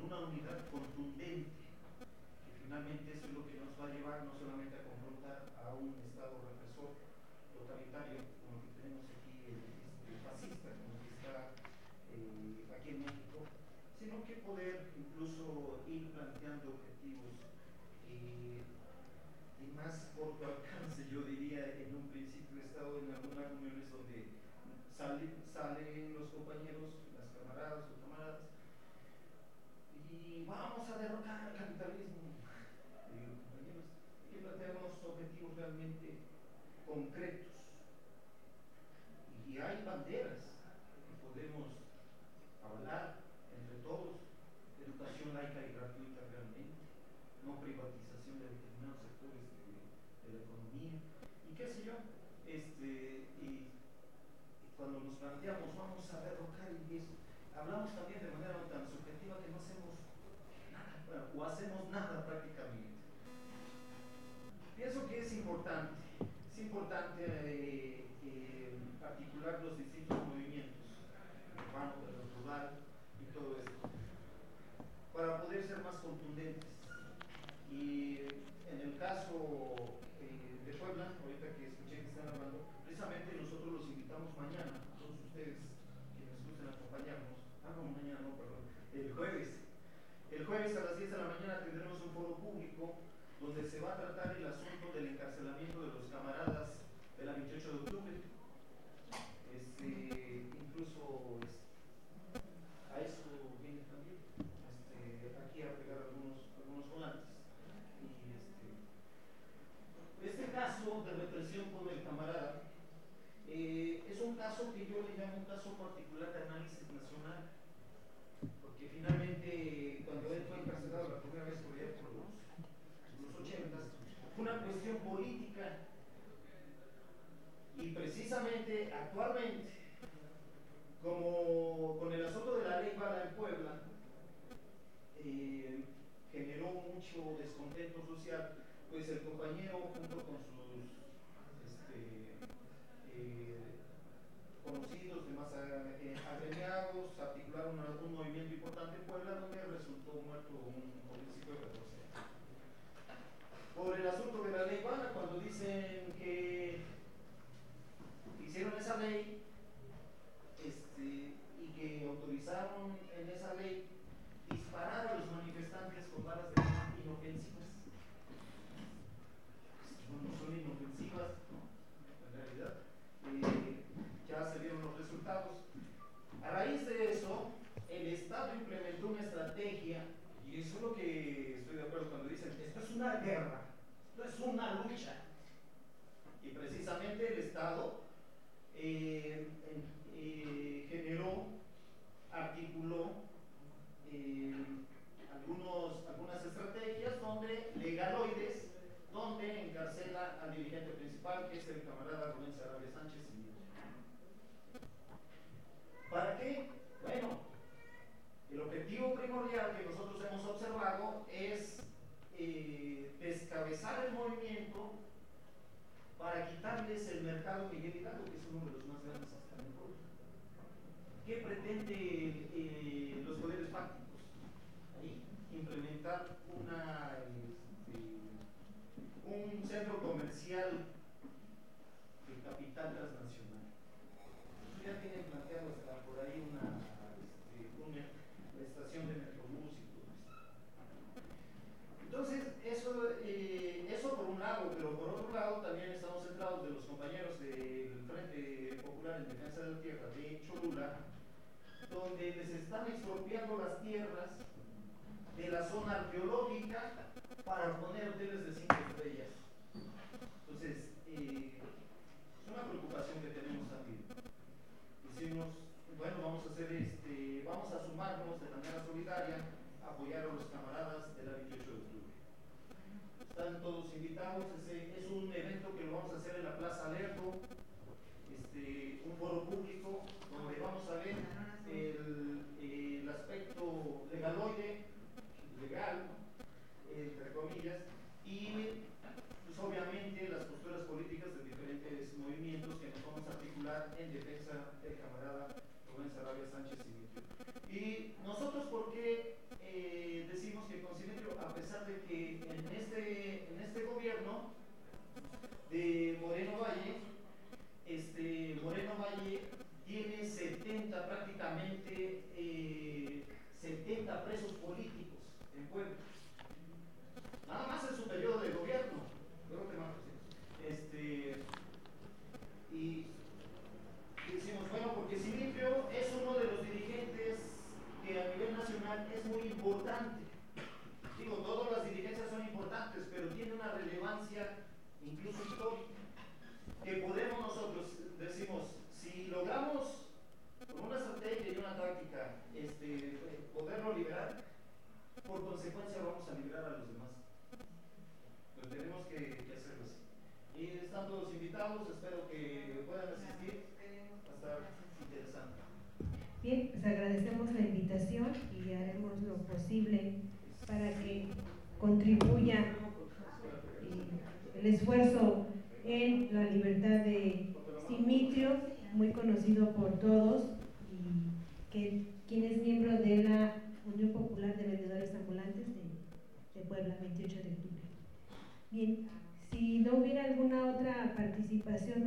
una unidad contundente, que finalmente eso es lo que nos va a llevar no solamente a confrontar a un Estado represor totalitario como el que tenemos aquí, fascista como el que está aquí en México, sino que poder incluso ir planteando objetivos de más corto alcance, yo diría. En un principio he estado en algunas reuniones donde salen los compañeros, las camaradas o camaradas, y vamos a derrocar al capitalismo. Digo, compañeros, hay que plantearnos objetivos realmente concretos. Y hay banderas que podemos hablar entre todos: educación laica y gratuita realmente, no privatización de determinados sectores de la economía, y qué sé yo. Y cuando nos planteamos vamos a derrocar el eso, hablamos también de manera tan subjetiva que no hacemos nada, o hacemos nada prácticamente. Pienso que es importante articular los distintos movimientos, el urbano, el rural y todo esto, para poder ser más contundentes. Y en el caso de Puebla, ahorita que escuché que están hablando, precisamente nosotros los invitamos mañana, a todos ustedes que nos gusten acompañarnos. Mañana no, perdón, el jueves. El jueves a las 10 de la mañana tendremos un foro público donde se va a tratar el asunto del encarcelamiento de los camaradas de la 28 de octubre. Incluso a eso viene también aquí a pegar algunos volantes. Y este caso de represión con el camarada es un caso que yo le llamo un caso particular de análisis nacional, porque finalmente cuando él fue encarcelado la primera vez por allá por los 80s, fue una cuestión política. Y precisamente actualmente, como con el asunto de la ley Bala en Puebla, generó mucho descontento social, pues el compañero junto con sus conocidos, demás agremiados, articularon un movimiento importante en Puebla, donde resultó muerto un jovencito de 14 años. Por el asunto de la ley Bala, cuando dicen que hicieron esa ley y que autorizaron en esa ley disparar a los manifestantes con balas de goma inofensivas. No son inofensivas, ¿no? En realidad ya se vieron los resultados. A raíz de eso, el Estado implementó una estrategia, y eso es lo que estoy de acuerdo cuando dicen: esto es una guerra, esto es una lucha. Y precisamente el Estado articuló algunas estrategias donde legaloides, donde encarcela al dirigente principal, que es el camarada Rubén Sarabia Sánchez. ¿Para qué? Bueno, el objetivo primordial que nosotros hemos observado es descabezar el movimiento para quitarles el mercado Miguel Hidalgo, que es uno de los más grandes hasta en el pueblo. ¿Qué pretende los poderes fácticos? Ahí, implementar un centro comercial de capital transnacional. Ya tienen planteado hasta por ahí una estación de metrobús y todo esto. Entonces, eso por un lado, pero por otro lado también estamos centrados de los compañeros del Frente Popular en Defensa de la Tierra de Cholula, donde les están expropiando las tierras de la zona arqueológica para poner hoteles de 5 estrellas. Entonces, es una preocupación que tenemos también. Decimos, bueno, vamos a sumarnos de manera solidaria, a apoyar a los camaradas de la 28 de octubre. Están todos invitados. Es un evento que lo vamos a hacer en la Plaza Lerdo, un foro público donde vamos a ver el aspecto legaloide, legal, entre comillas, y pues obviamente las posturas políticas de diferentes movimientos que nos vamos a articular en defensa del camarada Rubén Sarabia Sánchez. Y nosotros, ¿por qué nacional es muy importante. Digo, todas las dirigencias son importantes, pero tiene una relevancia incluso histórica, que podemos nosotros, decimos, si logramos con una estrategia y una táctica poderlo liberar, por consecuencia vamos a liberar a los demás. Pero tenemos que hacerlo así. Y están todos invitados, espero que puedan asistir. Va a estar interesante. Bien, pues agradecemos la invitación y haremos lo posible para que contribuya el esfuerzo en la libertad de Simitrio, muy conocido por todos, y quien es miembro de la Unión Popular de Vendedores Ambulantes de Puebla, 28 de octubre. Bien, si no hubiera alguna otra participación